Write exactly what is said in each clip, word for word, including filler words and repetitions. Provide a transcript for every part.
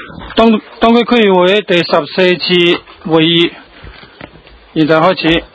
東東區區議會第十四次會議現在開始。誒、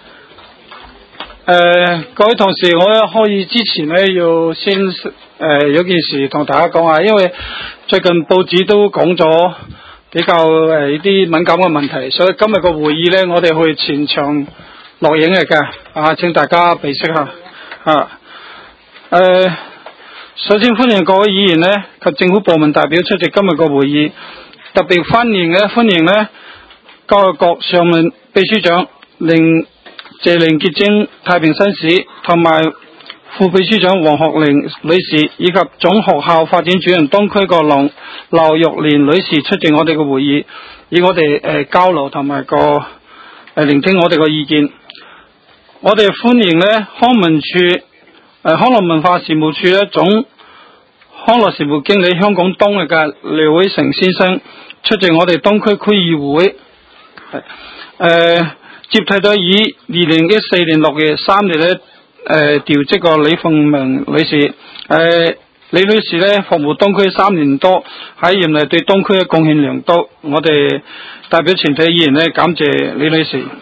呃，各位同事，我喺開議之前呢，要先誒、呃、有件事同大家講下，因為最近報紙都講咗比較誒啲敏感嘅問題，所以今日個會議呢，我哋去前場錄影嚟嘅，啊，請大家備悉下。啊，誒、呃，首先歡迎各位議員呢及政府部門代表出席今日個會議。特別歡迎嘅歡迎呢教育局常務秘書長令謝玲潔貞太平紳士同埋副秘書長黃學玲女士，以及總學校發展主任東區個劉劉玉蓮女士出席我哋嘅會議，以我哋誒、呃、交流同埋個誒、呃、聆聽我哋嘅意見。我哋歡迎呢康文署誒、呃、康樂文化事務處呢總康樂事務經理香港東嘅廖偉成先生出席我哋東區區議會，係、呃、接替咗以二零一四年六月三日咧誒調職個李鳳明女士，誒、呃、李女士咧服務東區三年多，喺業內對東區嘅貢獻良多，我哋代表全體議員咧感謝李女士。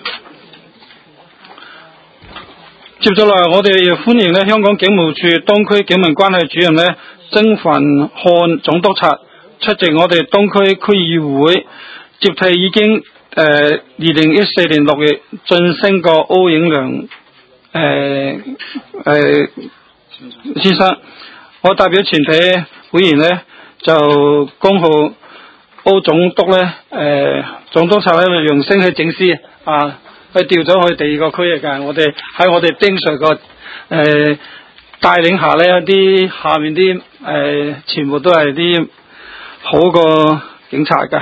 接咗來，我哋亦歡迎咧香港警務處東區警民關係主任咧曾凡漢總督察出席我哋東區區議會，接替已經誒二零一四年六月晉升個歐影良誒誒、呃呃、先生。我代表全體會員咧就恭賀歐總督咧誒總督察咧榮升去警司啊，佢調咗去第二個區域嘅。我哋喺我哋丁 Sir 個誒。呃帶領下呢一啲下面啲誒、呃，全部都係啲好過警察㗎。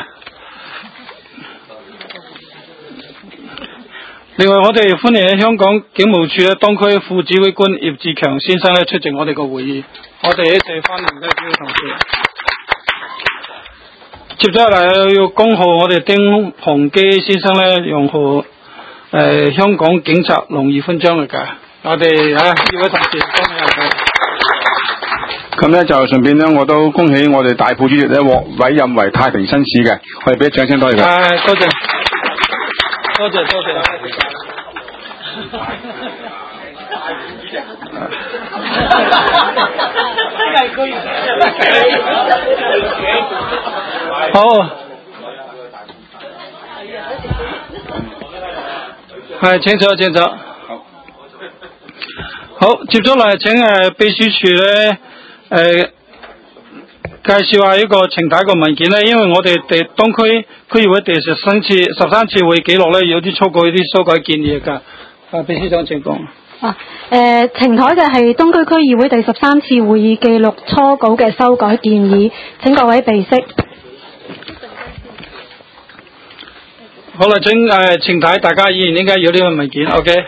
另外，我哋歡迎香港警務處咧東區副指揮官葉志強先生咧出席我哋個會議。我哋一齊歡迎呢幾位同事。接咗嚟要恭賀我哋丁洪基先生咧榮獲誒香港警察榮譽勳章嚟㗎。我哋啊，呢位同事恭喜佢。 咁咧就順便咧，我都恭喜我哋大副主席咧獲委任為太平紳士嘅，我哋俾啲掌聲多謝佢。 係，多謝，多謝多謝。好，係請坐請坐。好，接咗嚟請誒秘書處咧誒介紹下一個呈帶個文件咧，因為我哋第東區區議會第十三次十三次會議記錄咧有啲初稿有啲修改建議㗎。啊，秘書長請講。 啊，誒呈台嘅係東區區議會第十三次會議記錄初稿嘅修改建議，請各位備悉。 好啦，請誒呈帶大家議員應該有呢個文件 ，OK。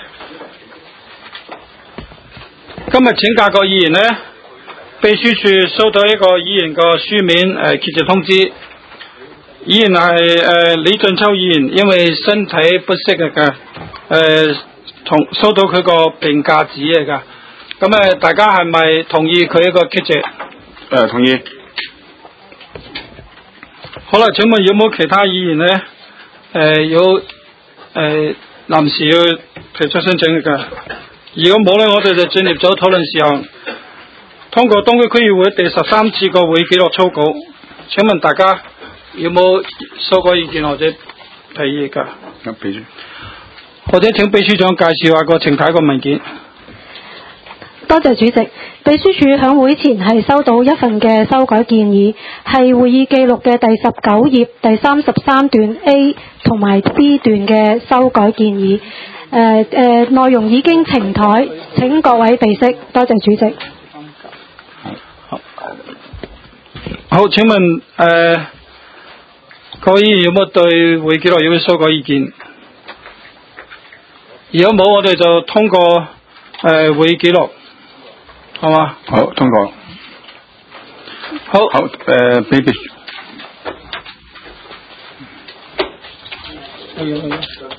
今日請假個議員呢，秘書處收到一個議員個書面誒缺席通知，議員係誒、呃、李俊秋議員，因為身體不適嘅，誒同收到佢個病假紙嚟噶，咁誒大家係咪同意佢一個缺席？誒、 呃、同意。 好啦，請問有冇其他議員呢？誒、呃、有誒臨時要提出申請嘅？如果冇咧，我哋就進入咗討論事項。通過東區區議會第十三次個會議記錄初稿，請問大家有冇修改意見或者提議㗎？ 有秘書， 或者請秘書長介紹下個呈帶個文件。 多謝主席。秘書處響會前係收到一份嘅修改建議，係會議記錄嘅第十九頁第三十三段 A 同埋 B 段嘅修改建議。誒誒，內容已經呈台，請各位備悉。多謝主席。 好，好，請問誒、呃、各位議員有冇對會議記錄有冇修改意見？如果冇，我哋就通過誒、呃、會議記錄，好嘛？ 好，通過。 好， 好誒，俾秘書。